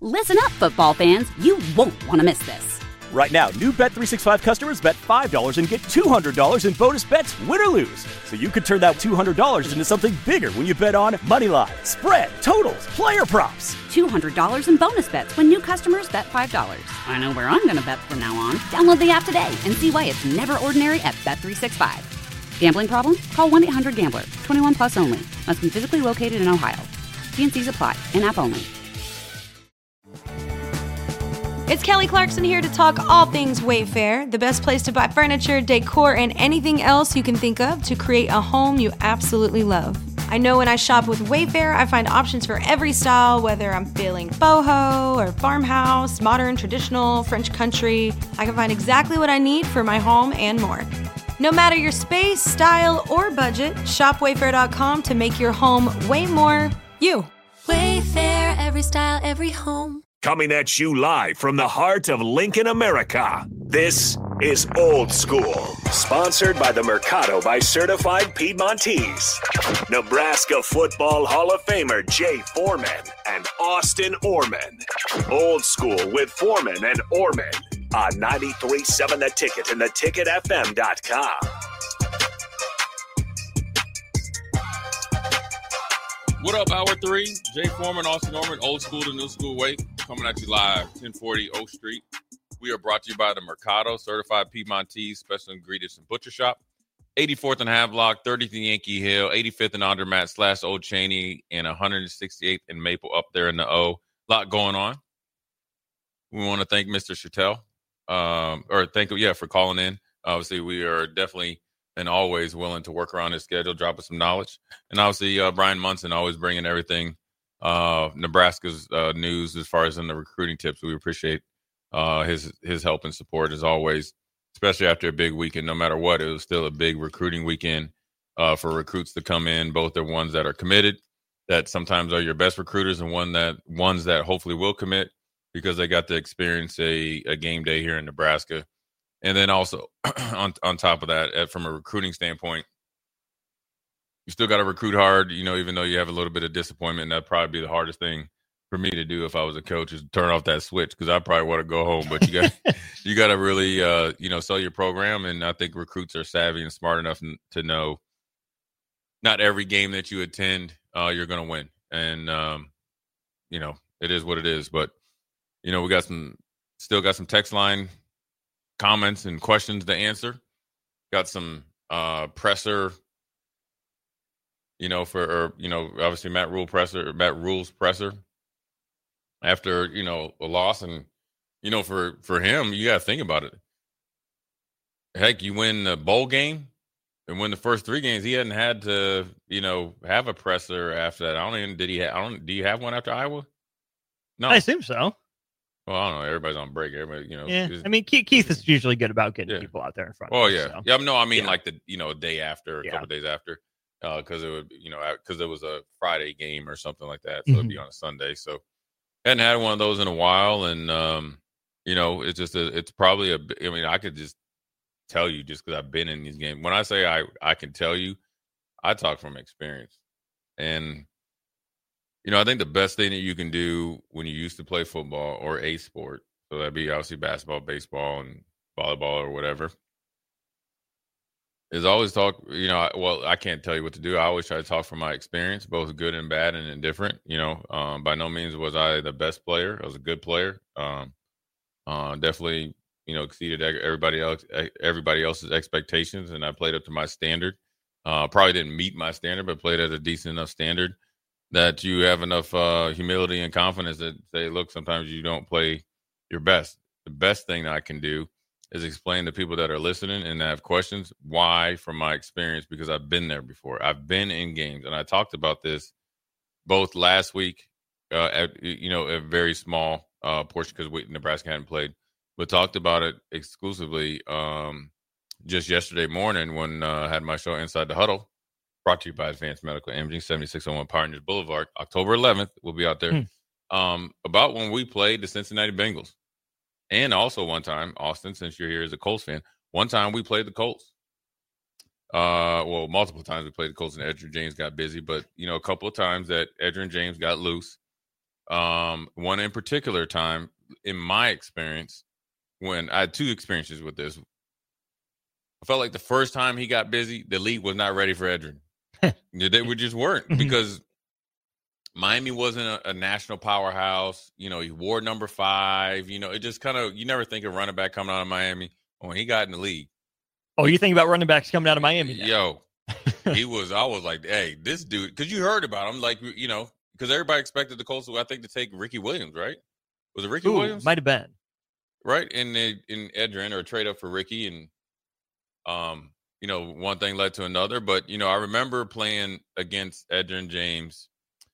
Listen up, football fans. You won't want to miss this. Right now, new Bet365 customers bet $5 and get $200 in bonus bets, win or lose. So you could turn that $200 into something bigger when you bet on money line, spread, totals, player props. $200 in bonus bets when new customers bet $5. I know where I'm going to bet from now on. Download the app today and see why it's never ordinary at Bet365. Gambling problem? Call 1-800-GAMBLER. 21 plus only. Must be physically located in Ohio. T&Cs apply. In-app only. It's Kelly Clarkson here to talk all things Wayfair, the best place to buy furniture, decor, and anything else you can think of to create a home you absolutely love. I know when I shop with Wayfair, I find options for every style, whether I'm feeling boho or farmhouse, modern, traditional, French country. I can find exactly what I need for my home and more. No matter your space, style, or budget, shop Wayfair.com to make your home way more you. Wayfair, every style, every home. Coming at you live from the heart of Lincoln, America. This is Old School, sponsored by the Mercado by Certified Piedmontese. Nebraska Football Hall of Famer Jay Foreman and Austin Orman. Old School with Foreman and Orman on 93.7 The Ticket and theticketfm.com. What up, Hour 3? Jay Foreman, Austin Norman, Old School to New School Way, coming at you live, 1040 O Street. We are brought to you by the Mercado, Certified Piedmontese, Special Ingredients and Butcher Shop. 84th and Havelock, 30th and Yankee Hill, 85th and Andermatt / Old Cheney, and 168th and Maple up there in the O. A lot going on. We want to thank Mr. Chattel, for calling in. Obviously, we are definitely and always willing to work around his schedule, drop us some knowledge. And obviously, Brian Munson always bringing everything, Nebraska's news as far as in the recruiting tips. We appreciate his help and support as always, especially after a big weekend. No matter what, it was still a big recruiting weekend for recruits to come in, both the ones that are committed, that sometimes are your best recruiters, and ones that hopefully will commit because they got to experience a game day here in Nebraska. And then also on top of that, from a recruiting standpoint, you still got to recruit hard, even though you have a little bit of disappointment. That'd probably be the hardest thing for me to do if I was a coach, is turn off that switch, because I probably want to go home. But you got to really, sell your program. And I think recruits are savvy and smart enough to know not every game that you attend, you're going to win. And, it is what it is. But, we still got some text line comments and questions to answer. Got some presser, obviously Matt Rule's presser after, a loss. And, for him, you got to think about it. Heck, you win the bowl game and win the first 3 games. He hadn't had to, have a presser after that. Do you have one after Iowa? No. I assume so. Well, I don't know. Everybody's on break. Everybody, Yeah. I mean, Keith is usually good about getting people out there in front. Oh, yeah. So. Yeah. No, I mean, like the, a day after, a couple days after, because it would, because it was a Friday game or something like that. So it'd be on a Sunday. So hadn't had one of those in a while. And, it's just, it's probably I could just tell you just because I've been in these games. When I say I can tell you, I talk from experience. And, I think the best thing that you can do when you used to play football or a sport, so that'd be obviously basketball, baseball, and volleyball or whatever, is always talk, I can't tell you what to do. I always try to talk from my experience, both good and bad and indifferent. By no means was I the best player. I was a good player. Definitely, exceeded everybody else's expectations, and I played up to my standard. Probably didn't meet my standard, but played at a decent enough standard that you have enough humility and confidence that say, look, sometimes you don't play your best. The best thing that I can do is explain to people that are listening and that have questions why, from my experience, because I've been there before. I've been in games, and I talked about this both last week at a very small portion because Nebraska hadn't played, but talked about it exclusively just yesterday morning when I had my show Inside the Huddle. Brought to you by Advanced Medical Imaging, 7601 Pioneers Boulevard, October 11th. We'll be out there. About when we played the Cincinnati Bengals. And also one time, Austin, since you're here as a Colts fan, one time we played the Colts. Multiple times we played the Colts and Edgerrin James got busy. But, a couple of times that Edgerrin James got loose One in particular time, in my experience, when I had 2 experiences with this, I felt like the first time he got busy, the league was not ready for Edgerrin. They just weren't, because Miami wasn't a national powerhouse. You know, he wore number 5. You know, it just kind of, you never think of running back coming out of Miami. When he got in the league. Oh, you think about running backs coming out of Miami now? Yo, I was like, hey, this dude, because you heard about him, like, you know, because everybody expected the Colts, I think, to take Ricky Williams, right? Was it Ricky Williams? Might have been. Right? In Edgerrin, or trade up for Ricky. And, you know, one thing led to another. But, you know, I remember playing against Edgerrin James.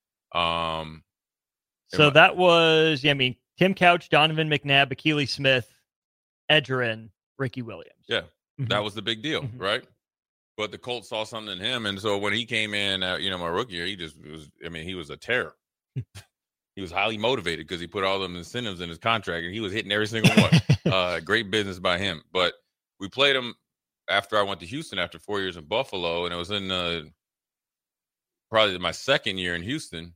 So that was, Tim Couch, Donovan McNabb, Akili Smith, Edgerrin, Ricky Williams. Yeah, that was the big deal, right? But the Colts saw something in him. And so when he came in, you know, my rookie year, he just was, he was a terror. He was highly motivated because he put all them incentives in his contract, and he was hitting every single one. Great business by him. But we played him after I went to Houston after 4 years in Buffalo, and it was in probably my second year in Houston.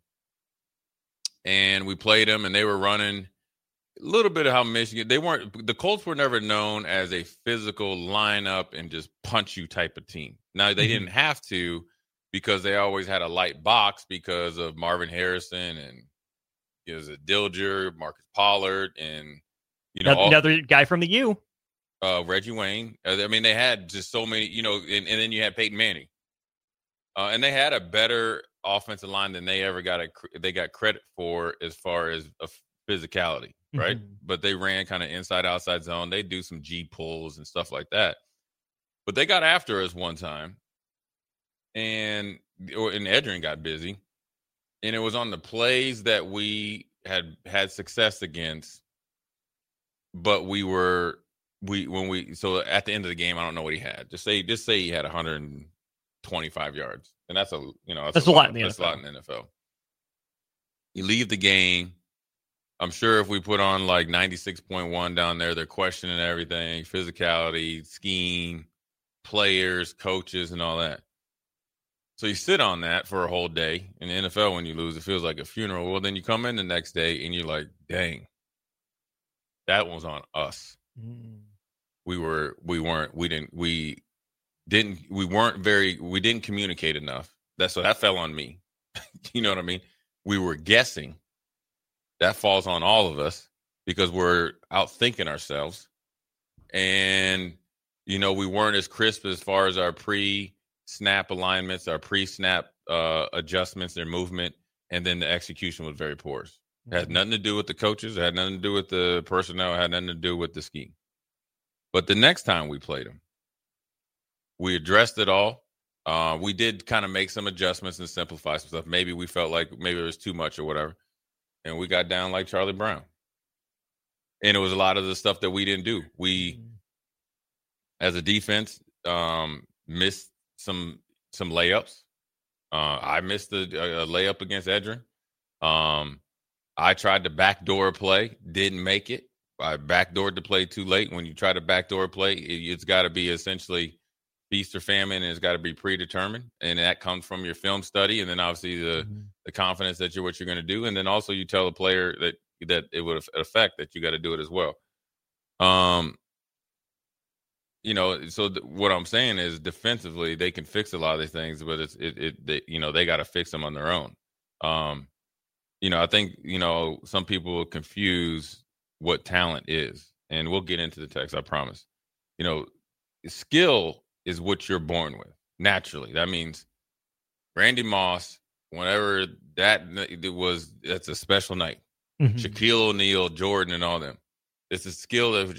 And we played him, and they were running a little bit of how Michigan, the Colts were never known as a physical lineup and just punch you type of team. Now, they didn't have to, because they always had a light box because of Marvin Harrison, and it was a Dilger, Marcus Pollard, and, you know, another guy from the U. Reggie Wayne. They had just so many, you know, and then you had Peyton Manning. And they had a better offensive line than they ever got credit for as far as physicality. Right. But they ran kind of inside outside zone. They do some G pulls and stuff like that. But they got after us one time, and Edgerrin got busy, and it was on the plays that we had success against. But so at the end of the game, I don't know what he had. Just say he had 125 yards, and that's a lot in the NFL. That's a lot in the NFL. You leave the game. I'm sure if we put on like 96.1 down there, they're questioning everything, physicality, scheme, players, coaches, and all that. So you sit on that for a whole day. In the NFL, when you lose, it feels like a funeral. Well, then you come in the next day and you're like, dang, that was on us. We didn't communicate enough. That fell on me. You know what I mean? We were guessing. That falls on all of us because we're out thinking ourselves. And, you know, we weren't as crisp as far as our pre-snap alignments, our pre-snap adjustments, their movement, and then the execution was very poor. It had nothing to do with the coaches. It had nothing to do with the personnel. It had nothing to do with the scheme. But the next time we played them, we addressed it all. We did kind of make some adjustments and simplify some stuff. Maybe we felt like maybe it was too much or whatever. And we got down like Charlie Brown. And it was a lot of the stuff that we didn't do. We, as a defense, missed some layups. I missed a layup against Edgerrin. I tried to backdoor play, didn't make it. I backdoored the play too late. When you try to backdoor play, it's got to be essentially feast or famine, and it's got to be predetermined. And that comes from your film study, and then obviously the confidence that what you're going to do. And then also you tell the player that it would affect that you got to do it as well. You know, so what I'm saying is defensively they can fix a lot of these things, but they got to fix them on their own. You know, I think, you know, some people confuse what talent is, and we'll get into the text, I promise. You know, skill is what you're born with naturally. That means Randy Moss, whenever that's a special night. Shaquille O'Neal, Jordan, and all them. It's a skill that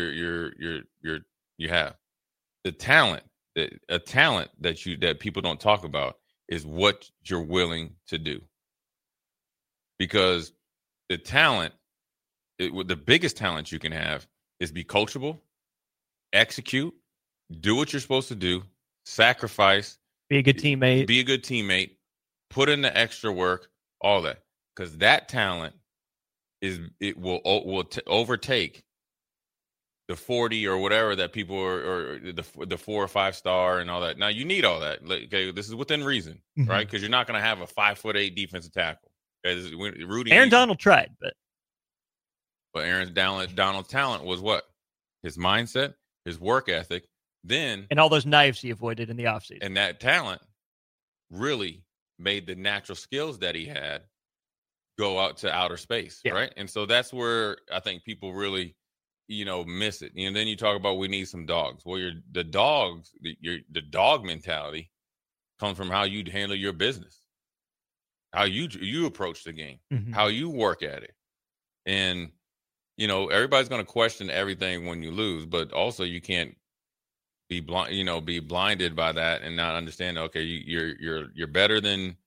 you have. The talent, a talent that people don't talk about is what you're willing to do. Because the talent, the biggest talent you can have is be coachable, execute, do what you're supposed to do, sacrifice, be a good teammate, put in the extra work, all that. Because that talent will overtake the 40 or whatever that people or the 4 or 5 star and all that. Now you need all that. Okay, this is within reason, right? Because you're not going to have a 5'8" defensive tackle. Okay, Rudy. Aaron Donald tried, but Aaron Donald's talent was what? His mindset, his work ethic, and all those knives he avoided in the offseason. And that talent really made the natural skills that he had go out to outer space, right? And so that's where I think people really, miss it. And then you talk about we need some dogs. Well, the dog mentality comes from how you handle your business, how you approach the game, how you work at it. And, everybody's going to question everything when you lose, but also you can't be blind, be blinded by that and not understand, okay, you're better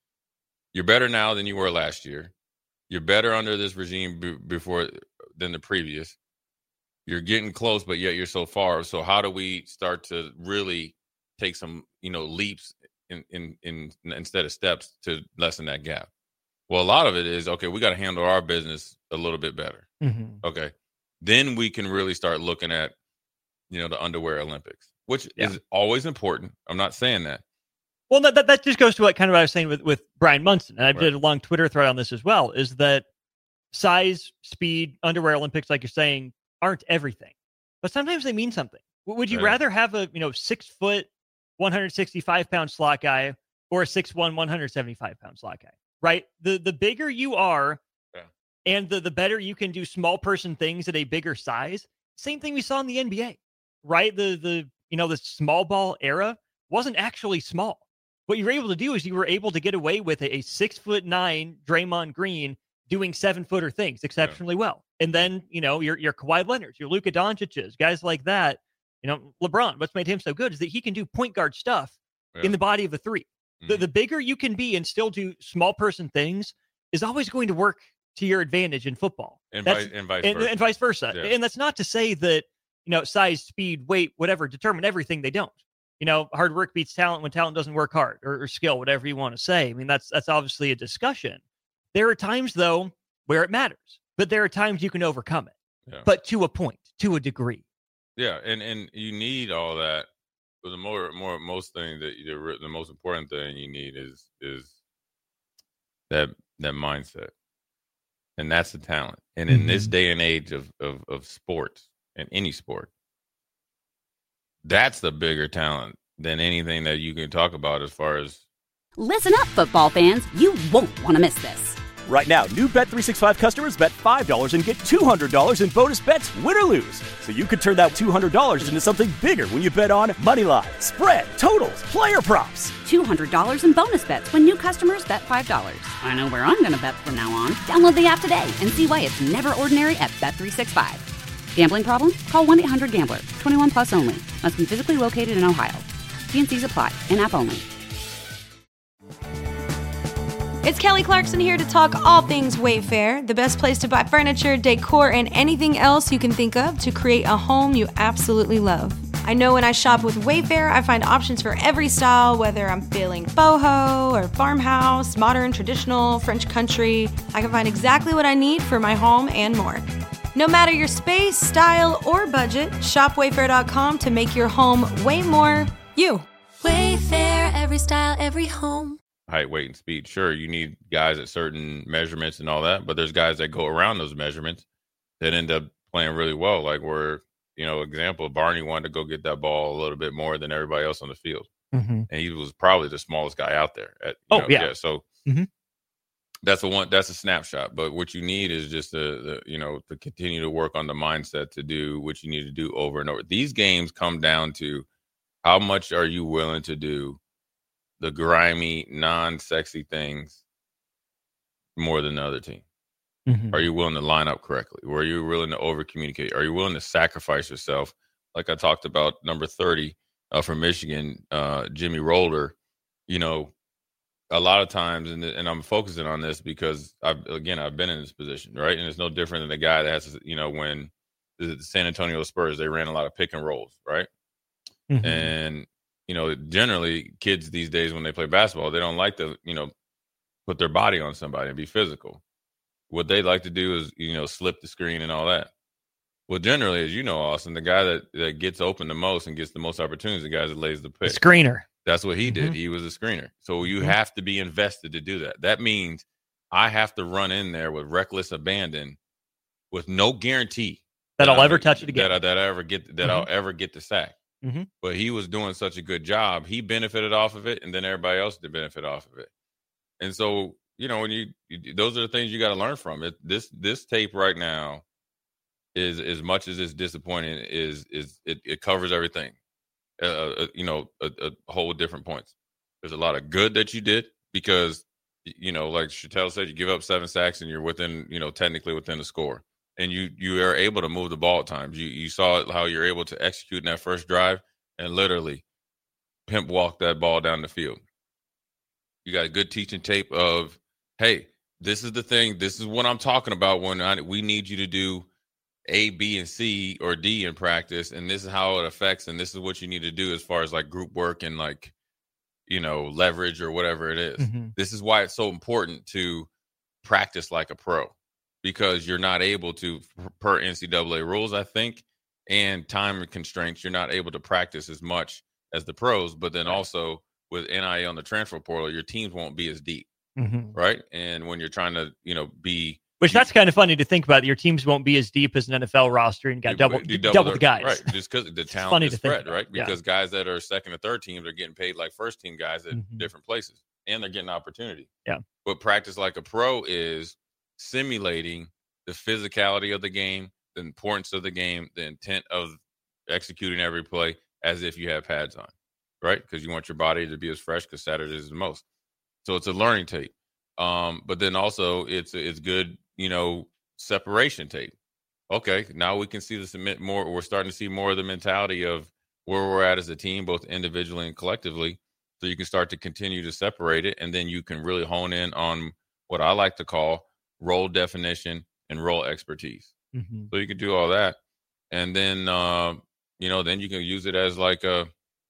now than you were last year. You're better under this regime than the previous. You're getting close, but yet you're so far. So how do we start to really take some, leaps in instead of steps to lessen that gap? Well, a lot of it is, okay, we got to handle our business a little bit better. Okay. Then we can really start looking at, the underwear Olympics, which is always important. I'm not saying that. Well, that just goes to what I was saying with Brian Munson. And I did a long Twitter thread on this as well, is that size, speed, underwear Olympics, like you're saying, aren't everything. But sometimes they mean something. Would you rather have a 6 foot, 165 pound slot guy or a 6'1", 175 pound slot guy? Right? The bigger you are and the better you can do small person things at a bigger size. Same thing we saw in the NBA, right? The small ball era wasn't actually small. What you were able to do is you were able to get away with a 6'9" Draymond Green doing 7-footer things exceptionally well. And then, your Kawhi Leonards, your Luka Doncic's, guys like that, LeBron, what's made him so good is that he can do point guard stuff in the body of a three. The bigger you can be and still do small person things is always going to work to your advantage in football. And vice versa. Yeah. And that's not to say that, size, speed, weight, whatever, determine everything. They don't. Hard work beats talent when talent doesn't work hard, or skill, whatever you want to say. I mean, that's obviously a discussion. There are times, though, where it matters, but there are times you can overcome it, but to a point, to a degree. Yeah, and you need all that. But the most important thing you need is that mindset, and that's the talent. And in this day and age of sports and any sport, that's the bigger talent than anything that you can talk about as far as. Listen up, football fans. You won't want to miss this. Right now, new Bet365 customers bet $5 and get $200 in bonus bets, win or lose. So you could turn that $200 into something bigger when you bet on money line, spread, totals, player props. $200 in bonus bets when new customers bet $5. I know where I'm going to bet from now on. Download the app today and see why it's never ordinary at Bet365. Gambling problem? Call 1-800-GAMBLER. 21 plus only. Must be physically located in Ohio. T&Cs apply. In-app only. It's Kelly Clarkson here to talk all things Wayfair, the best place to buy furniture, decor, and anything else you can think of to create a home you absolutely love. I know when I shop with Wayfair, I find options for every style, whether I'm feeling boho or farmhouse, modern, traditional, French country. I can find exactly what I need for my home and more. No matter your space, style, or budget, shop Wayfair.com to make your home way more you. Wayfair, every style, every home. Height, weight, and speed. Sure, you need guys at certain measurements and all that, but there's guys that go around those measurements that end up playing really well. Like example, Barney wanted to go get that ball a little bit more than everybody else on the field. And he was probably the smallest guy out there. So that's a snapshot. But what you need is just to continue to work on the mindset to do what you need to do over and over. These games come down to how much are you willing to do the grimy, non-sexy things more than the other team? Are you willing to line up correctly? Or are you willing to over-communicate? Are you willing to sacrifice yourself? Like I talked about number 30 from Michigan, Jimmy Rolder. A lot of times, and I'm focusing on this because I've been in this position, right? And it's no different than the guy that has, when the San Antonio Spurs, they ran a lot of pick and rolls, right? And generally kids these days, when they play basketball, they don't like to, put their body on somebody and be physical. What they like to do is, slip the screen and all that. Well, generally, as you know, Austin, the guy that gets open the most and gets the most opportunities, the guy that lays the pick. The screener. That's what he did. He was a screener. So you have to be invested to do that. That means I have to run in there with reckless abandon with no guarantee that I'll ever touch it again. That I ever get that I'll ever get the sack. Mm-hmm. But he was doing such a good job. He benefited off of it, and then everybody else did benefit off of it. And so, when you those are the things you got to learn from it. This tape right now is, as much as it's disappointing, it covers everything. A whole different points. There's a lot of good that you did because, like Chattel said, you give up 7 sacks and you're within, technically within the score. And you are able to move the ball at times. You saw how you're able to execute in that first drive and literally pimp walk that ball down the field. You got a good teaching tape of, hey, this is the thing. This is what I'm talking about when we need you to do A, B, and C or D in practice. And this is how it affects. And this is what you need to do as far as like group work and like, leverage or whatever it is. Mm-hmm. This is why it's so important to practice like a pro. Because you're not able to, per NCAA rules, I think, and time constraints, you're not able to practice as much as the pros. But then also with NIL on the transfer portal, your teams won't be as deep, right? And when you're trying to, be... Which that's kind of funny to think about. Your teams won't be as deep as an NFL roster and got double the guys. Right, just because the talent is spread, right? Because guys that are second or third teams are getting paid like first team guys at different places. And they're getting opportunity. Yeah. But practice like a pro is simulating the physicality of the game, the importance of the game, the intent of executing every play as if you have pads on, right? Because you want your body to be as fresh because Saturday is the most. So it's a learning tape. But then also it's good, separation tape. Okay, now we can see the submit more. We're starting to see more of the mentality of where we're at as a team, both individually and collectively. So you can start to continue to separate it, and then you can really hone in on what I like to call role definition and role expertise. So you can do all that. And then, then you can use it as like a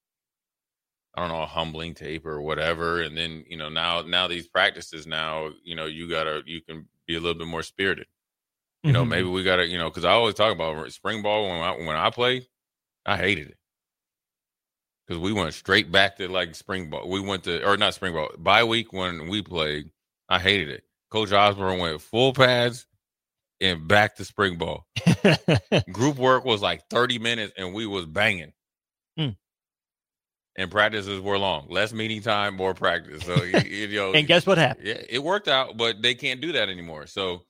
humbling tape or whatever. And then, now these practices now, you can be a little bit more spirited. Maybe we got to, because I always talk about spring ball when I played, I hated it. Because we went straight back to like spring ball. We went to, or not spring ball, bye week when we played, I hated it. Coach Osborne went full pads and back to spring ball. Group work was like 30 minutes and we was banging. And practices were long. Less meeting time, more practice. So, and guess what happened? Yeah, it worked out, but they can't do that anymore. So,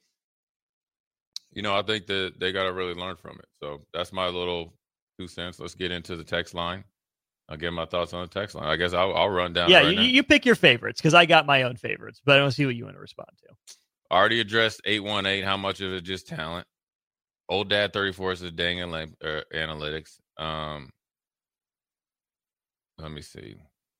I think that they got to really learn from it. So that's my little 2 cents. Let's get into the text line. I'll get my thoughts on the text line. I guess I'll run down. Yeah, right now. You pick your favorites because I got my own favorites, but I want to see what you want to respond to. I already addressed 818. How much of it just talent? Old Dad 34 says dang analytics. Let me see.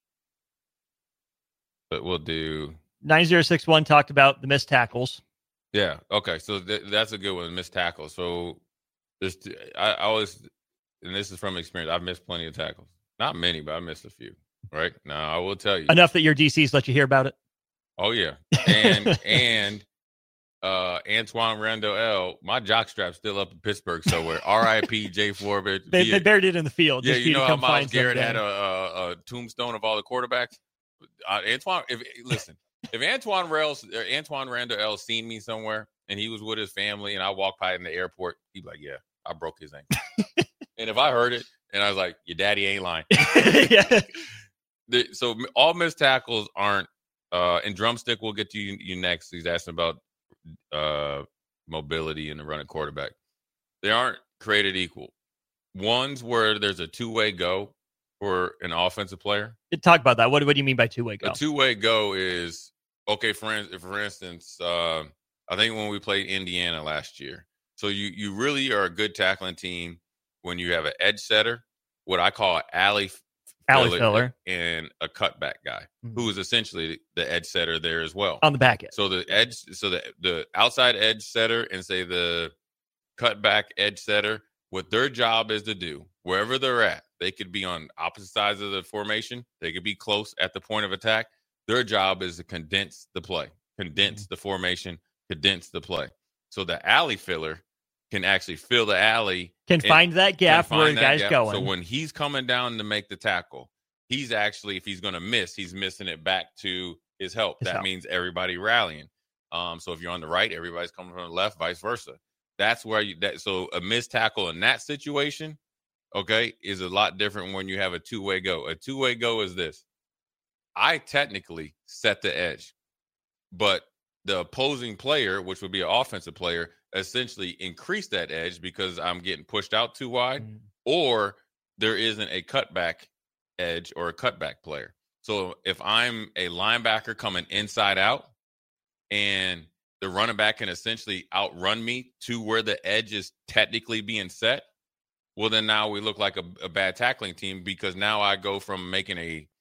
But we'll do 9061 talked about the missed tackles. Yeah. Okay. So that's a good one. Missed tackles. So I always, and this is from experience, I've missed plenty of tackles. Not many, but I missed a few. Right now, I will tell you enough that your DCs let you hear about it. Oh yeah, and Antoine Randall L. My jockstrap's still up in Pittsburgh somewhere. R.I.P. Jay Forbes. They buried it in the field. Yeah, you know how Myles Garrett had a tombstone of all the quarterbacks. Antoine, if Antoine Randall L. seen me somewhere and he was with his family and I walked by in the airport, he'd be like, "Yeah, I broke his ankle." And if I heard it and I was like, "Your daddy ain't lying." Yeah. So all missed tackles aren't. And Drumstick, we'll get to you next. He's asking about mobility and the running quarterback. They aren't created equal. One's where there's a two-way go for an offensive player. Talk about that. What do you mean by two-way go? A two-way go is, okay, for instance, I think when we played Indiana last year, so you really are a good tackling team when you have an edge setter, what I call an alley filler, and a cutback guy who is essentially the edge setter there as well on the back end. So the outside edge setter and say the cutback edge setter, what their job is to do wherever they're at, they could be on opposite sides of the formation, they could be close at the point of attack. Their job is to condense the play, condense the formation, condense the play. So the alley filler can actually fill the alley. Can find that gap where the guy's going. So when he's coming down to make the tackle, he's actually, if he's going to miss, he's missing it back to his help. That means everybody rallying. So if you're on the right, everybody's coming from the left, vice versa. That's where so a missed tackle in that situation, okay, is a lot different when you have a two-way go. A two-way go is this. I technically set the edge, but the opposing player, which would be an offensive player, essentially increased that edge because I'm getting pushed out too wide, or there isn't a cutback edge or a cutback player. So if I'm a linebacker coming inside out and the running back can essentially outrun me to where the edge is technically being set, well, then now we look like a bad tackling team, because now I go from making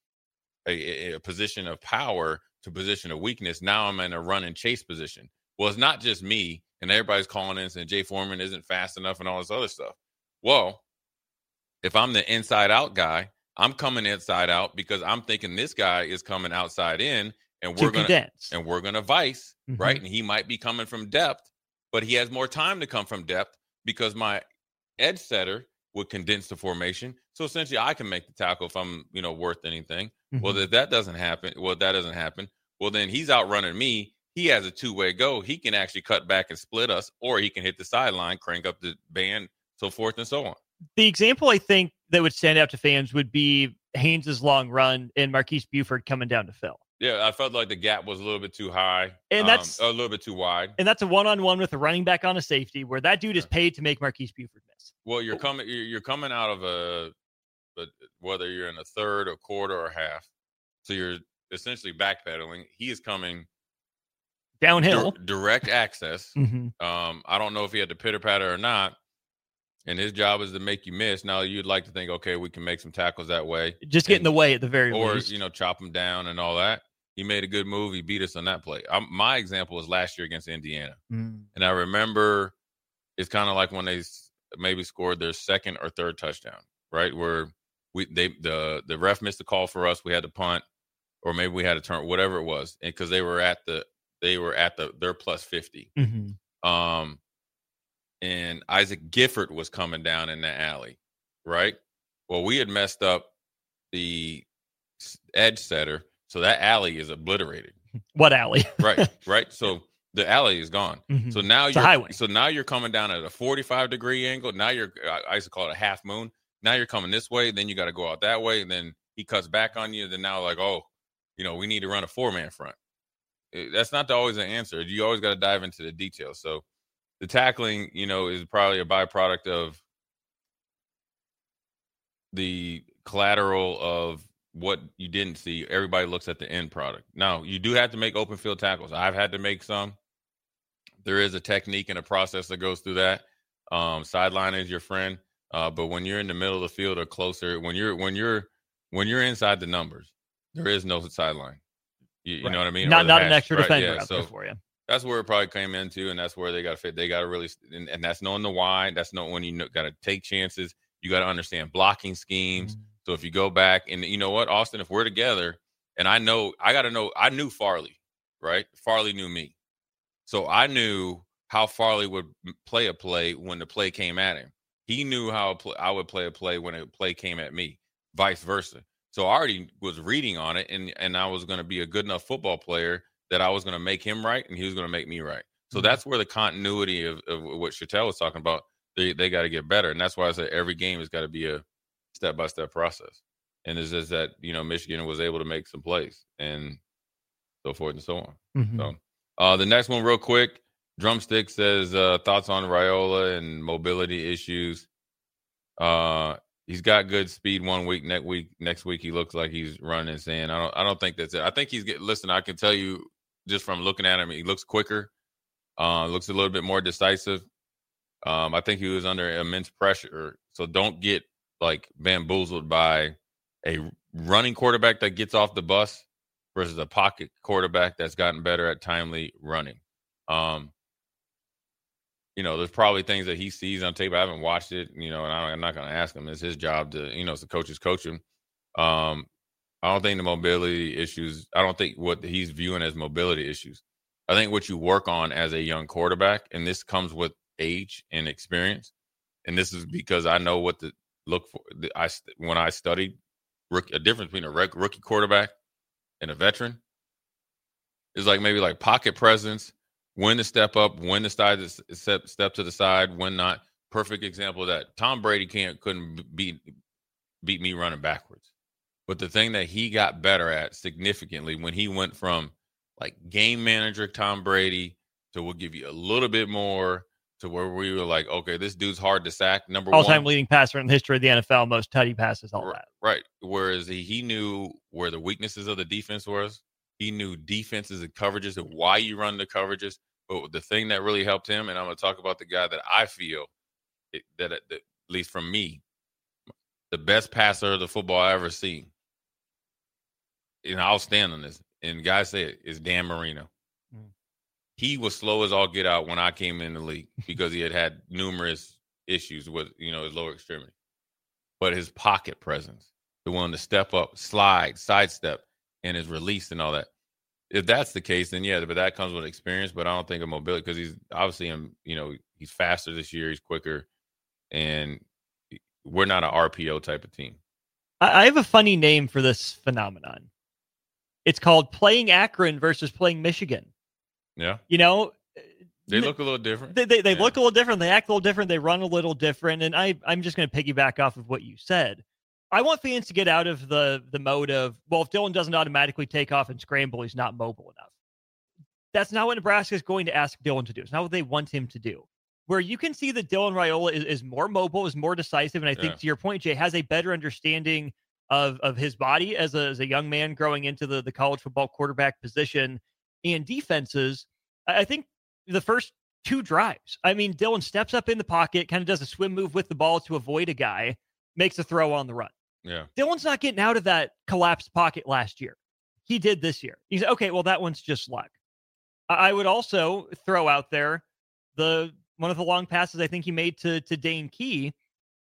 a position of power to position of weakness. Now I'm in a run and chase position. Well, it's not just me, and everybody's calling in and saying Jay Foreman isn't fast enough and all this other stuff. Well, if I'm the inside out guy, I'm coming inside out because I'm thinking this guy is coming outside in, and we're gonna vice, right? And he might be coming from depth, but he has more time to come from depth because my edge setter would condense the formation. So essentially I can make the tackle if I'm, worth anything. Well, if that doesn't happen, well, then he's outrunning me. He has a two-way go. He can actually cut back and split us, or he can hit the sideline, crank up the band, so forth and so on. The example I think that would stand out to fans would be Haynes' long run and Marquise Buford coming down to fill. Yeah, I felt like the gap was a little bit too high, and that's a little bit too wide. And that's a one-on-one with a running back on a safety, where that dude is paid to make Marquise Buford miss. Well, you're coming out of whether you're in a third or quarter or half, so you're essentially backpedaling. He is coming downhill, direct access. I don't know if he had the pitter patter or not. And his job is to make you miss. Now, you'd like to think, okay, we can make some tackles that way. Just get in the way at the very least. Or, chop him down and all that. He made a good move. He beat us on that play. My example was last year against Indiana. And I remember it's kind of like when they maybe scored their second or third touchdown, right? Where the ref missed the call for us. We had to punt, or maybe we had to turn, whatever it was. And because they were at their plus 50. And Isaac Gifford was coming down in the alley, right? Well, we had messed up the edge setter, so that alley is obliterated. What alley? Right. So the alley is gone. So now you're coming down at a 45-degree angle. Now I used to call it a half moon. Now you're coming this way, then you got to go out that way, and then he cuts back on you. Then now we need to run a 4-man front. That's not always an answer. You always got to dive into the details. So the tackling, is probably a byproduct of the collateral of what you didn't see. Everybody looks at the end product. Now, you do have to make open field tackles. I've had to make some. There is a technique and a process that goes through that. Sideline is your friend, but when you're in the middle of the field or closer, when you're inside the numbers, there is no sideline. You know what I mean? Not an extra defender out there for you. That's where it probably came into, and that's where they got to fit. They got to really, and that's knowing the why. That's knowing when you got to take chances. You got to understand blocking schemes. So if you go back, and you know what, Austin, if we're together, and I knew Farley, right? Farley knew me. So I knew how Farley would play a play when the play came at him. He knew how I would play a play when a play came at me, vice versa. So I already was reading on it, and I was going to be a good enough football player that I was going to make him right, and he was going to make me right. So that's where the continuity of what Chattel was talking about, they got to get better. And that's why I said every game has got to be a step-by-step process. And it's just that, Michigan was able to make some plays and so forth and so on. So the next one real quick, Drumstick says thoughts on Raiola and mobility issues. He's got good speed one week. Next week he looks like he's running insane. I don't think that's it. I think listen, I can tell you just from looking at him, he looks quicker, looks a little bit more decisive. I think he was under immense pressure. So don't get bamboozled by a running quarterback that gets off the bus versus a pocket quarterback that's gotten better at timely running. There's probably things that he sees on tape. I haven't watched it, and I'm not going to ask him. It's his job to, it's the coaches coach him. I don't think the mobility issues, I don't think what he's viewing as mobility issues. I think what you work on as a young quarterback, and this comes with age and experience, and this is because I know what to look for. When I studied a difference between a rookie quarterback and a veteran is maybe pocket presence, when to step up, when to step to the side, when not. Perfect example of that. Tom Brady couldn't beat me running backwards. But the thing that he got better at significantly when he went from like game manager Tom Brady to we'll give you a little bit more to where we were like, okay, this dude's hard to sack. All-time leading passer in the history of the NFL, most tutty passes, all that. Right. Whereas he knew where the weaknesses of the defense was. He knew defenses and coverages and why you run the coverages. But the thing that really helped him, and I'm going to talk about the guy that I feel that at least from me, the best passer of the football I ever seen. And I'll stand on this. And guys say it is Dan Marino. He was slow as all get out when I came in the league because he had numerous issues with, his lower extremity. But his pocket presence, the one to step up, slide, sidestep, and his release and all that. If that's the case, then yeah, but that comes with experience. But I don't think of mobility because he's obviously he's faster this year, he's quicker, and we're not an RPO type of team. I have a funny name for this phenomenon. It's called playing Akron versus playing Michigan. Yeah. They look a little different. They look a little different. They act a little different. They run a little different. And I'm just going to piggyback off of what you said. I want fans to get out of the mode of, well, if Dillon doesn't automatically take off and scramble, he's not mobile enough. That's not what Nebraska is going to ask Dillon to do. It's not what they want him to do. Where you can see that Dylan Raiola is more mobile, is more decisive, and I think to your point, Jay, has a better understanding of his body as a young man growing into the college football quarterback position and defenses. I think the first two drives, Dillon steps up in the pocket, kind of does a swim move with the ball to avoid a guy, makes a throw on the run. Yeah. Dillon's not getting out of that collapsed pocket last year. He did this year. He's okay. Well, that one's just luck. I would also throw out there one of the long passes I think he made to Dane Key.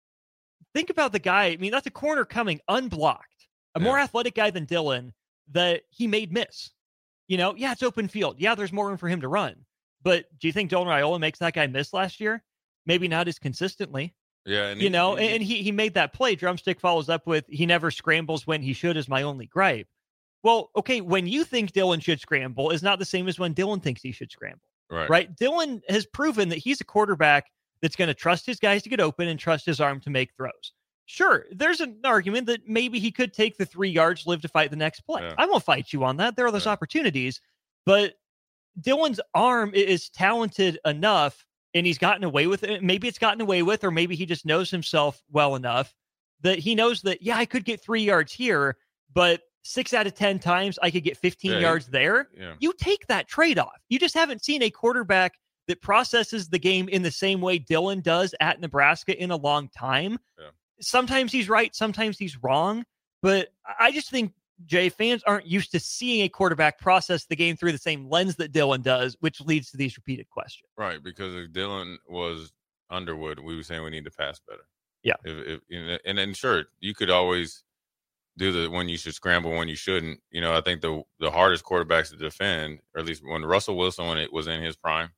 Think about the guy. That's a corner coming unblocked, a more athletic guy than Dillon that he made miss. It's open field. Yeah, there's more room for him to run. But do you think Dylan Raiola makes that guy miss last year? Maybe not as consistently. Yeah, and he made that play. Drumstick follows up with, he never scrambles when he should, is my only gripe. Well, okay, when you think Dillon should scramble is not the same as when Dillon thinks he should scramble. Right? Dillon has proven that he's a quarterback that's going to trust his guys to get open and trust his arm to make throws. Sure, there's an argument that maybe he could take the 3 yards, live to fight the next play. Yeah. I won't fight you on that. There are those opportunities. But Dillon's arm is talented enough, and he's gotten away with it. Maybe it's gotten away with, or maybe he just knows himself well enough that he knows that, I could get 3 yards here, but 6 out of 10 times I could get 15 yards there. Yeah. You take that trade-off. You just haven't seen a quarterback that processes the game in the same way Dillon does at Nebraska in a long time. Yeah. Sometimes he's right, sometimes he's wrong. But I just think, Jay, fans aren't used to seeing a quarterback process the game through the same lens that Dillon does, which leads to these repeated questions. Right, because if Dillon was Underwood, we were saying we need to pass better. Yeah. And then, sure, you could always do the when you should scramble, when you shouldn't. I think the hardest quarterbacks to defend, or at least when Russell Wilson, when it was in his prime,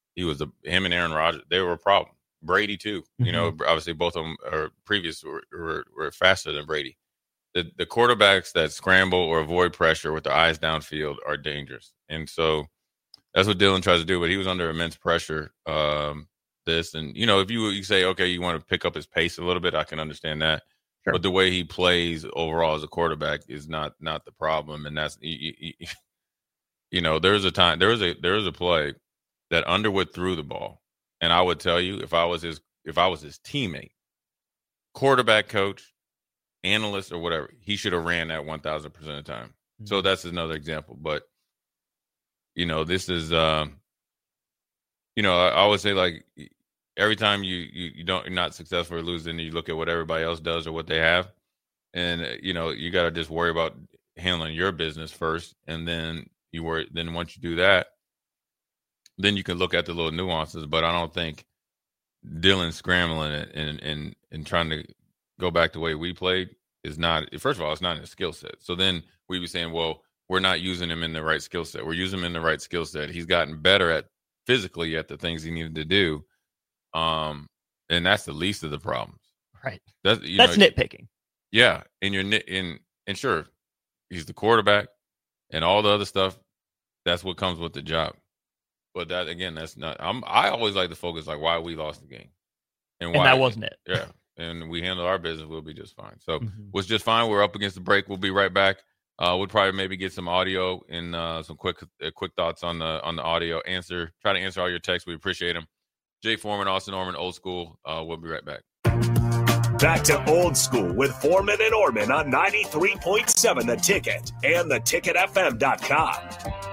him and Aaron Rodgers, they were a problem. Brady too. Obviously both of them are previous were faster than Brady. The quarterbacks that scramble or avoid pressure with their eyes downfield are dangerous. And so that's what Dillon tries to do, but he was under immense pressure. If you say, okay, you want to pick up his pace a little bit, I can understand that. Sure. But the way he plays overall as a quarterback is not the problem. And that's, there was a play that Underwood threw the ball. And I would tell you, if I was his teammate, quarterback coach, analyst, or whatever, he should have ran that 1,000% of the time. Mm-hmm. So that's another example. But, this is, I always say, like, every time you're not successful or lose, then you look at what everybody else does or what they have. And, you got to just worry about handling your business first. And then then once you do that, then you can look at the little nuances. But I don't think Dillon scrambling it and trying to go back the way we played is not, first of all, it's not in his skill set. So then we were saying, well, we're not using him in the right skill set. We're using him in the right skill set. He's gotten better physically at the things he needed to do. And that's the least of the problems. Right. That's nitpicking. Yeah. And sure, he's the quarterback and all the other stuff. That's what comes with the job. But that again, that's not. I always like to focus like why we lost the game, and that wasn't it. Yeah, and we handle our business. We'll be just fine. So was just fine. We're up against the break. We'll be right back. We'll probably maybe get some audio and some quick thoughts on the audio. Try to answer all your texts. We appreciate them. Jay Foreman, Austin Orman, Old School. We'll be right back. Back to Old School with Foreman and Orman on 93.7 The Ticket and theticketfm.com.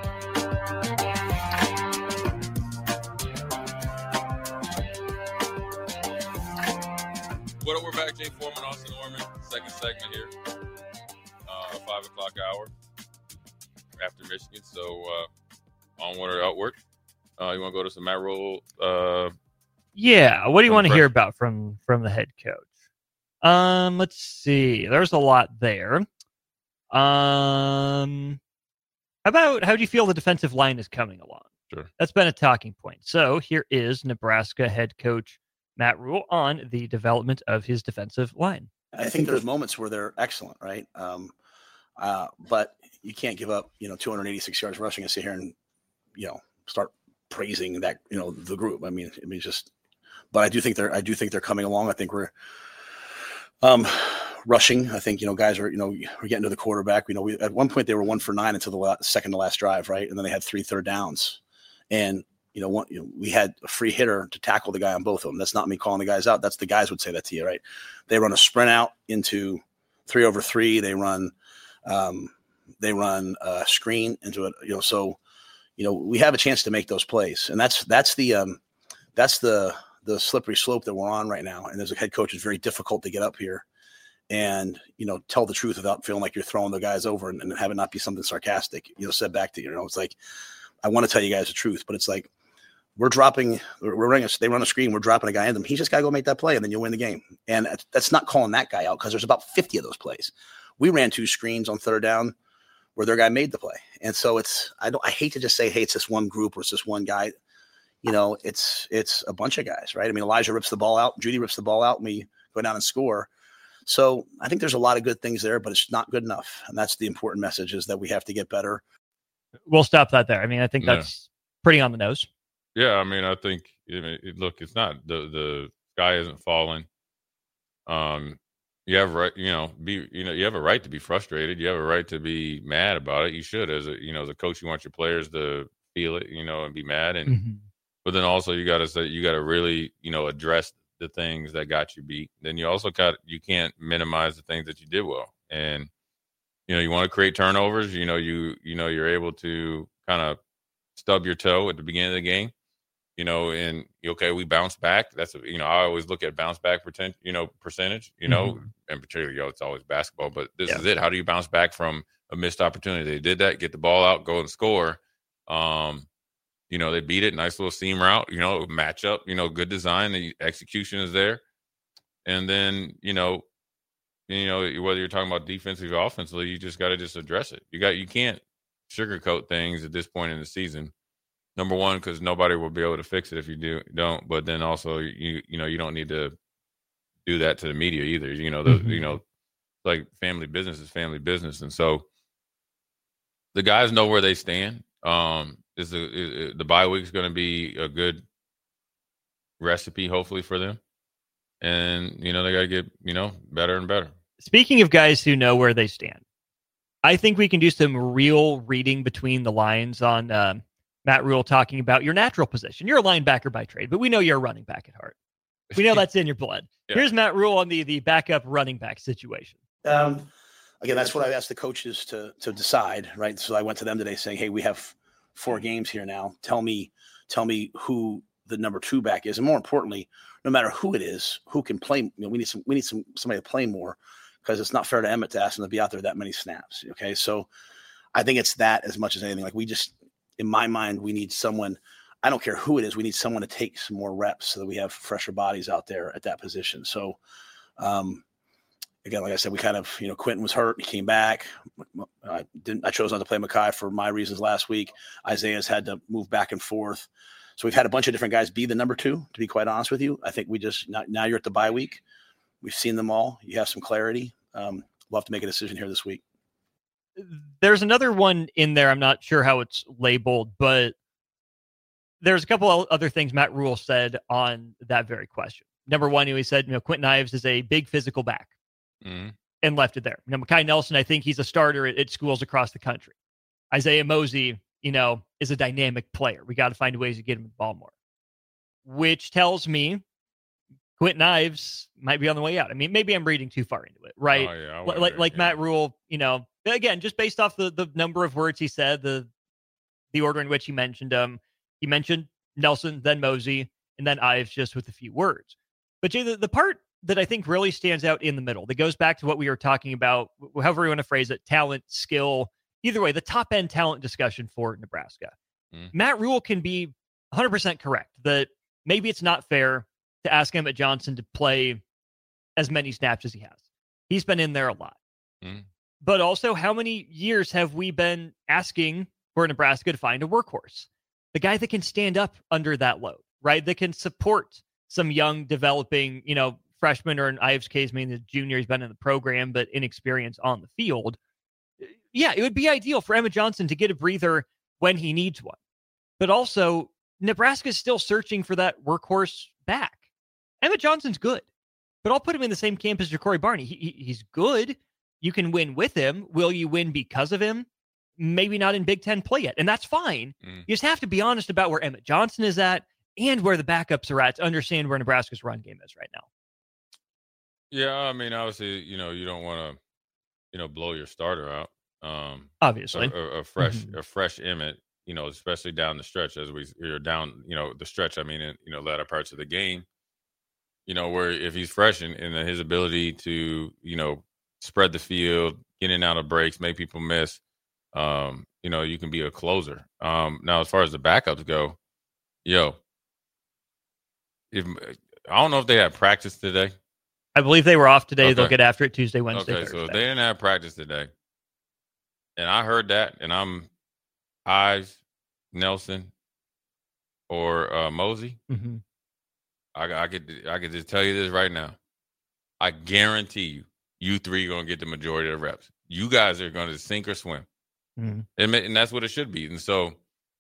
What up, we're back. Jay Foreman, Austin Orman, second segment here. 5 o'clock hour after Michigan. So onward or outward. You want to go to some Matt Rhule? Yeah. What do you want to hear about from the head coach? Let's see. There's a lot there. How do you feel the defensive line is coming along? Sure. That's been a talking point. So here is Nebraska head coach Matt Rhule on the development of his defensive line. I think there's moments where they're excellent, right? But you can't give up, 286 yards rushing and sit here and, start praising that, the group. I mean, just. But I do think they're coming along. I think we're rushing. I think guys are we're getting to the quarterback. We at one point they were 1 for 9 until the second to last drive, right? And then they had 3 third downs, and we had a free hitter to tackle the guy on both of them. That's not me calling the guys out. That's the guys would say that to you, right? They run a sprint out into 3 over 3. They run a screen into it. So we have a chance to make those plays, and that's the slippery slope that we're on right now. And as a head coach, it's very difficult to get up here and, tell the truth without feeling like you're throwing the guys over and have it not be something sarcastic, said back to you. It's like, I want to tell you guys the truth, but it's like, they run a screen, we're dropping a guy in them. He's just got to go make that play and then you'll win the game. And that's not calling that guy out because there's about 50 of those plays. We ran 2 screens on third down where their guy made the play. And so I hate to just say, hey, it's this one group or it's this one guy. It's a bunch of guys, right? I mean, Elijah rips the ball out, Judy rips the ball out, and we go down and score. So I think there's a lot of good things there, but it's not good enough. And that's the important message, is that we have to get better. We'll stop that there. I mean, I think that's pretty on the nose. Yeah, I mean, I think look, it's not the sky isn't falling. You have right, you have a right to be frustrated. You have a right to be mad about it. You should, as a coach, you want your players to feel it, and be mad. And but then also you got to really, address the things that got you beat. Then you also you can't minimize the things that you did well. And you want to create turnovers. You're able to kind of stub your toe at the beginning of the game. And we bounce back. That's I always look at bounce back percentage. And particularly it's always basketball, but this is it. How do you bounce back from a missed opportunity? They did that, get the ball out, go and score. They beat it, nice little seam route. Match up. Good design. The execution is there, and then whether you're talking about defensively or offensively, you just got to just address it. You can't sugarcoat things at this point in the season. Number one, because nobody will be able to fix it if you don't. But then also, you don't need to do that to the media either. Like family business is family business, and so the guys know where they stand. Is the bye week is going to be a good recipe, hopefully, for them, and they got to get better and better. Speaking of guys who know where they stand, I think we can do some real reading between the lines on. Matt Rhule talking about your natural position. You're a linebacker by trade, but we know you're a running back at heart. We know that's in your blood. Yeah. Here's Matt Rhule on the backup running back situation. Again, that's what I asked the coaches to decide, right? So I went to them today saying, hey, we have 4 games here now. Tell me who the number 2 back is. And more importantly, no matter who it is, who can play, we need somebody to play more, because it's not fair to Emmett to ask him to be out there that many snaps. Okay. So I think it's that as much as anything. Like in my mind, we need someone, I don't care who it is, we need someone to take some more reps so that we have fresher bodies out there at that position. So, again, like I said, we kind of, Quentin was hurt. He came back. I chose not to play Mekhi for my reasons last week. Isaiah's had to move back and forth. So we've had a bunch of different guys be the number 2, to be quite honest with you. I think we just, now you're at the bye week. We've seen them all. You have some clarity. We'll have to make a decision here this week. There's another one in there. I'm not sure how it's labeled, but there's a couple other things Matt Rule said on that very question. Number one, he said, Quentin Ives is a big physical back and left it there. Mekhi Nelson, I think he's a starter at schools across the country. Isaiah Mosey, is a dynamic player. We got to find ways to get him the ball more, which tells me Quentin Ives might be on the way out. I mean, maybe I'm reading too far into it, right? Oh, yeah, like Matt Rule, again, just based off the number of words he said, the order in which he mentioned him. He mentioned Nelson, then Mosey, and then Ives just with a few words. But Jay, the part that I think really stands out in the middle, that goes back to what we were talking about, however you want to phrase it, talent, skill, either way, the top end talent discussion for Nebraska. Matt Rule can be 100% correct that maybe it's not fair to ask Emmett Johnson to play as many snaps as he has. He's been in there a lot. But also, how many years have we been asking for Nebraska to find a workhorse? The guy that can stand up under that load, right? That can support some young, developing, freshman, or in Ives' case, the junior, he's been in the program, but inexperienced on the field. Yeah, it would be ideal for Emmett Johnson to get a breather when he needs one. But also, Nebraska's still searching for that workhorse back. Emmett Johnson's good, but I'll put him in the same camp as Ja'Cory Barney. He's good. You can win with him. Will you win because of him? Maybe not in Big Ten play yet, and that's fine. You just have to be honest about where Emmett Johnson is at and where the backups are at to understand where Nebraska's run game is right now. Yeah, I mean, obviously, you don't want to, blow your starter out. Obviously, a fresh Emmett, especially down the stretch as we're down, the stretch. I mean, in latter parts of the game, where if he's fresh and his ability to, spread the field, get in and out of breaks, make people miss. You can be a closer. Now, as far as the backups go, I don't know if they had practice today. I believe they were off today. Okay. They'll get after it Tuesday, Wednesday, Okay, Thursday. so they didn't have practice today. And I heard that, and I'm Ives, Nelson, or Mosey. I could just tell you this right now. I guarantee you three are going to get the majority of the reps. You guys are going to sink or swim. And that's what it should be. And so,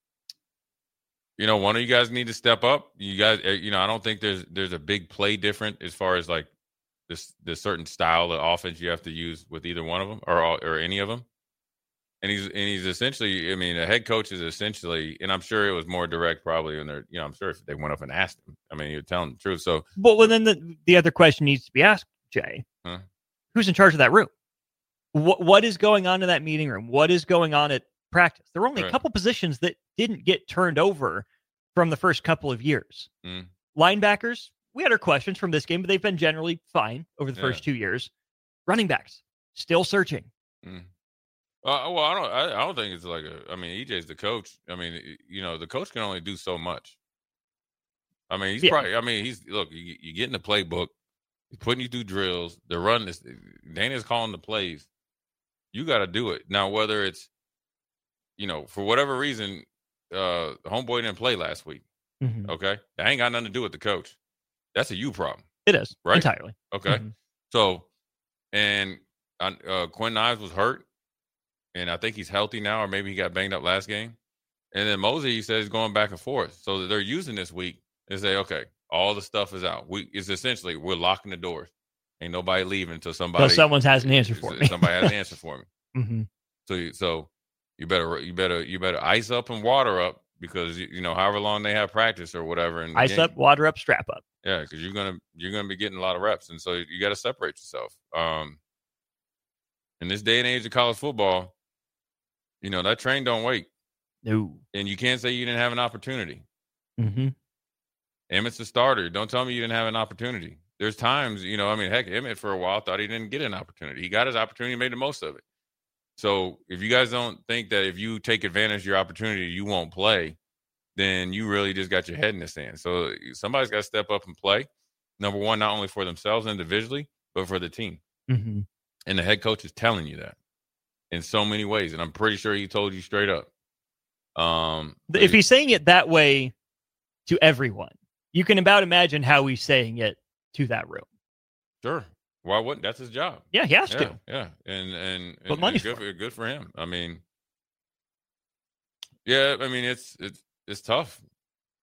one of you guys need to step up. You guys, I don't think there's a big play difference as far as like this certain style of offense you have to use with either one of them or any of them. And he's essentially, a head coach is essentially, and I'm sure it was more direct probably when they're, I'm sure if they went up and asked him, you're telling the truth. So, well, then the other question needs to be asked, Jay. Who's in charge of that room? What is going on in that meeting room? What is going on at practice? There were only a couple positions that didn't get turned over from the first couple of years. Linebackers, we had our questions from this game, but they've been generally fine over the first 2 years. Running backs, still searching. Well, I don't think it's like EJ's the coach. The coach can only do so much. He's probably. Look. You get in the playbook. He's putting you through drills. The run is Dana's calling the plays. You got to do it now. Whether it's, for whatever reason, the homeboy didn't play last week. Okay, that ain't got nothing to do with the coach. That's a you problem. It is, right? Entirely. Okay, so and Quentin Ives was hurt, and I think he's healthy now, or maybe he got banged up last game. And then Mosey, he says, going back and forth. So they're using this week and say, okay, all the stuff is out. It's essentially we're locking the doors. Ain't nobody leaving until someone has an answer for me. Somebody has an answer for me. So you better ice up and water up because however long they have practice or whatever. And ice up, water up, strap up. Yeah, because you're gonna be getting a lot of reps, and so you got to separate yourself. In this day and age of college football, that train don't wait. No, and you can't say you didn't have an opportunity. Emmett's the starter. Don't tell me you didn't have an opportunity. There's times, heck, Emmett for a while thought he didn't get an opportunity. He got his opportunity, made the most of it. So if you guys don't think that if you take advantage of your opportunity, you won't play, then you really just got your head in the sand. So somebody's got to step up and play. Number one, not only for themselves individually, but for the team. And the head coach is telling you that in so many ways. And I'm pretty sure he told you straight up. If he's saying it that way to everyone, you can about imagine how he's saying it to that room. Sure. Why wouldn't? That's his job. Yeah, he has to. Yeah. And money good for him. It's tough.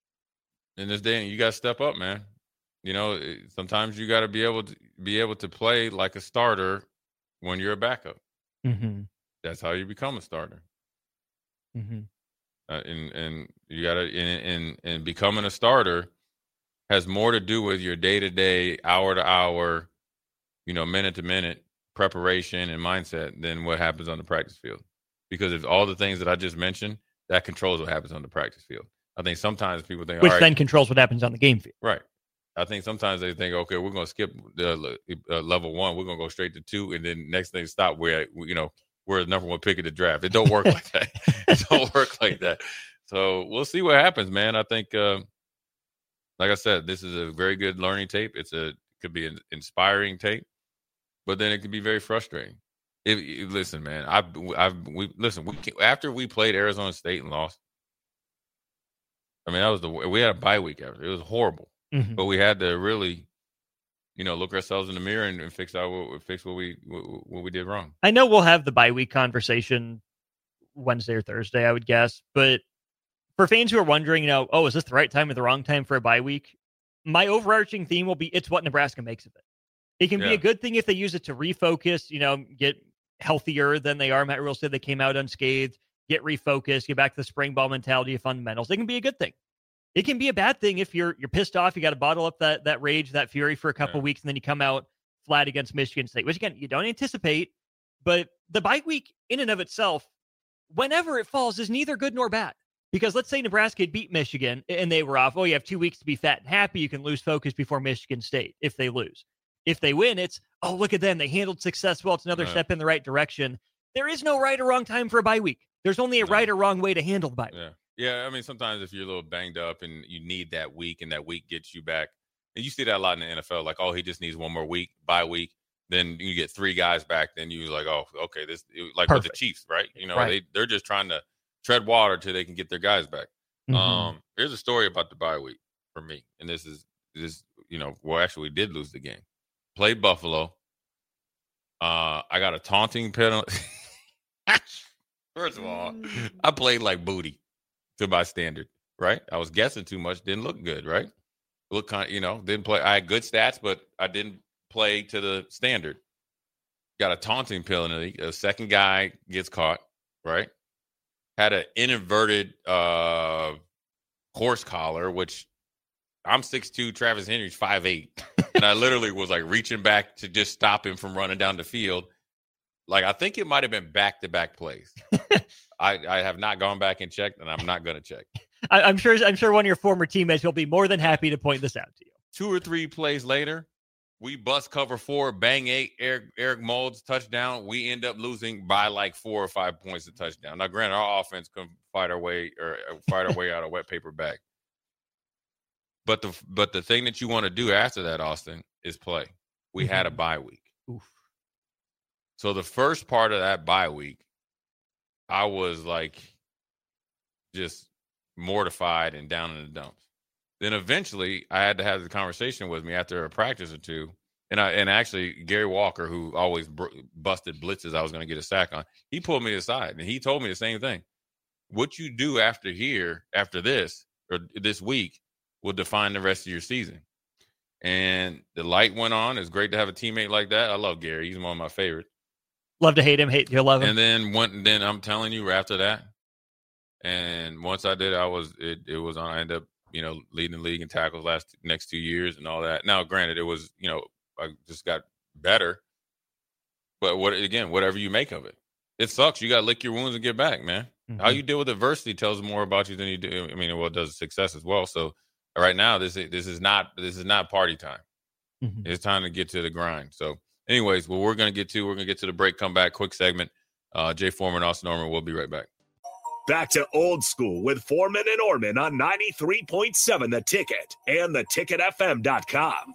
In this day, you got to step up, man. You know, sometimes you got to be able to play like a starter when you're a backup. Mm-hmm. That's how you become a starter. Mm-hmm. And you got to and becoming a starter has more to do with your day to day, hour to hour, minute to minute preparation and mindset than what happens on the practice field. Because if all the things that I just mentioned, that controls what happens on the practice field. I think sometimes people think, which then controls what happens on the game field. Right. I think sometimes they think, okay, we're going to skip the level 1. We're going to go straight to 2. And then next thing stop where, we're the number 1 pick of the draft. It don't work like that. It don't work like that. So we'll see what happens, man. I think, like I said, this is a very good learning tape. It could be an inspiring tape, but then it could be very frustrating. Listen, man, after we played Arizona State and lost, I mean, we had a bye week after. It was horrible, but we had to really, look ourselves in the mirror and fix what we did wrong. I know we'll have the bye week conversation Wednesday or Thursday, I would guess, but for fans who are wondering, is this the right time or the wrong time for a bye week? My overarching theme will be it's what Nebraska makes of it. It can be a good thing if they use it to refocus, get healthier than they are. Matt Rhule said they came out unscathed, get refocused, get back to the spring ball mentality of fundamentals. It can be a good thing. It can be a bad thing if you're pissed off. You got to bottle up that rage, that fury for a couple weeks, and then you come out flat against Michigan State, which again, you don't anticipate. But the bye week in and of itself, whenever it falls, is neither good nor bad. Because let's say Nebraska had beat Michigan and they were off. Oh, you have 2 weeks to be fat and happy. You can lose focus before Michigan State if they lose. If they win, it's, oh, look at them. They handled success well. It's another step in the right direction. There is no right or wrong time for a bye week. There's only a right or wrong way to handle the bye week. Yeah, I mean, sometimes if you're a little banged up and you need that week and that week gets you back, and you see that a lot in the NFL, like, oh, he just needs one more week, bye week. Then you get 3 guys back. Then you're like, oh, okay, this like with the Chiefs, right? They're just trying to tread water till they can get their guys back. Mm-hmm. Here's a story about the bye week for me. And this actually we did lose the game. Played Buffalo. I got a taunting penalty. First of all, I played like booty to my standard, right? I was guessing too much. Didn't look good, right? Look kind of, didn't play. I had good stats, but I didn't play to the standard. Got a taunting penalty. A second guy gets caught, right? Had an inverted horse collar, which I'm 6'2", Travis Henry's 5'8". And I literally was like reaching back to just stop him from running down the field. Like, I think it might have been back-to-back plays. I have not gone back and checked, and I'm not going to check. I'm sure one of your former teammates will be more than happy to point this out to you. 2 or 3 plays later, we bust cover 4, bang 8, Eric Moulds touchdown. We end up losing by like 4 or 5 points a touchdown. Now, granted, our offense couldn't fight our way out of wet paper bag. But the thing that you want to do after that, Austin, is play. We had a bye week. Oof. So the first part of that bye week, I was like just mortified and down in the dumps. Then eventually I had to have the conversation with me after a practice or two. And actually Gary Walker, who always busted blitzes I was going to get a sack on, he pulled me aside and he told me the same thing. What you do after this, or this week, will define the rest of your season. And the light went on. It's great to have a teammate like that. I love Gary. He's one of my favorites. Love to hate him, hate to love him. And then I'm telling you, after that, and once I did, it was on. I ended up, leading the league in tackles next 2 years and all that. Now, granted, it was, I just got better. But whatever you make of it, it sucks. You got to lick your wounds and get back, man. Mm-hmm. How you deal with adversity tells more about you than you do. I mean, it does success as well. So right now, this is not party time. Mm-hmm. It's time to get to the grind. So, anyways, we're going to get to the break. Come back, quick segment. Jay Foreman, Austin Orman. We'll be right back. Back to Old School with Foreman and Orman on 93.7 The Ticket and theticketfm.com.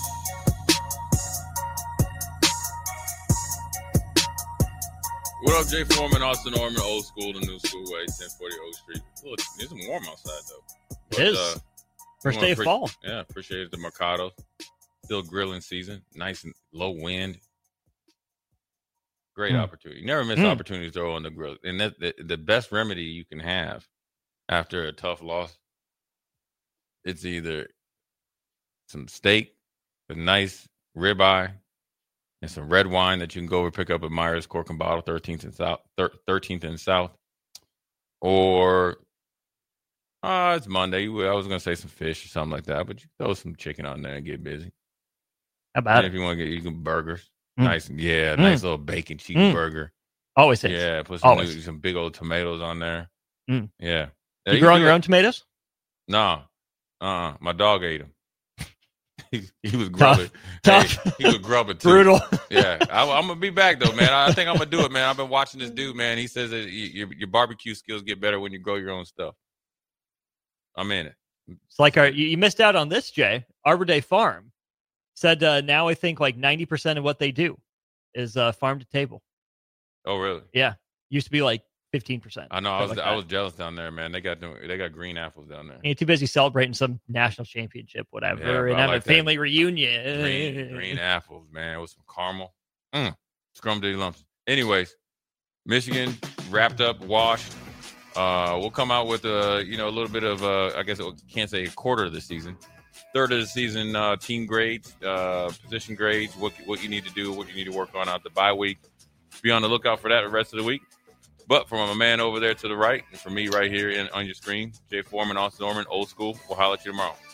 What up, Jay Foreman, Austin Orman, Old School, the New School Way, 1040 O Street. Look, it's warm outside, though. It is. First day of fall. Yeah, appreciate the Mercado. Still grilling season. Nice and low wind. Great opportunity. Never miss opportunities to throw on the grill. And the best remedy you can have after a tough loss It's either some steak, a nice ribeye, and some red wine that you can go over pick up at Myers Cork and Bottle, 13th and South. Or it's Monday. I was gonna say some fish or something like that, but you throw some chicken on there and get busy. How about if you want to get, you can burgers. Nice little bacon cheeseburger. Always is. Yeah, put some big old tomatoes on there. Yeah. You growing your own tomatoes? No. My dog ate them. he was grubbing. He was grubbing too. Brutal. Yeah. I'm going to be back, though, man. I think I'm going to do it, man. I've been watching this dude, man. He says that your barbecue skills get better when you grow your own stuff. I'm in it. It's like you missed out on this, Jay. Arbor Day Farm said now I think like 90% of what they do is farm to table. Oh, really? Yeah. Used to be like 15%. I know. I was jealous down there, man. They got green apples down there. You're too busy celebrating some national championship, whatever, and having a family reunion. Green apples, man, with some caramel. Scrum-ditty lumps. Anyways, Michigan wrapped up, washed. We'll come out with a little bit of I guess I can't say a quarter of the season. Third of the season team grades, position grades, what you need to do, what you need to work on out the bye week. Be on the lookout for that the rest of the week. But from a man over there to the right, and for me right here on your screen, Jay Foreman, Austin Norman, Old School. We'll holler at you tomorrow.